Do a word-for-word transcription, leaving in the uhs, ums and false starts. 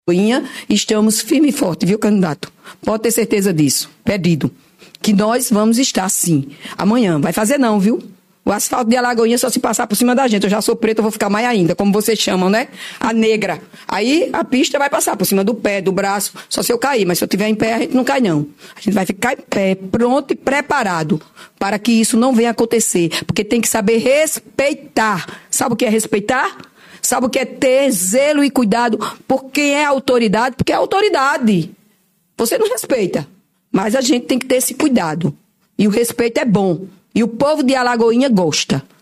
Estamos firme e forte, viu, candidato? Pode ter certeza disso. Pedido. Que nós vamos estar, sim. Amanhã. Vai fazer não, viu? O asfalto de Alagoinha só se passar por cima da gente. Eu já sou preta, eu vou ficar mais ainda, como vocês chamam, né? A negra. Aí a pista vai passar por cima do pé, do braço, só se eu cair. Mas se eu estiver em pé, a gente não cai, não. A gente vai ficar em pé, pronto e preparado para que isso não venha acontecer. Porque tem que saber respeitar. Sabe o que é respeitar? Sabe o que é ter zelo e cuidado por quem é autoridade? Porque é autoridade. Você não respeita. Mas a gente tem que ter esse cuidado. E o respeito é bom. E o povo de Alagoinha gosta.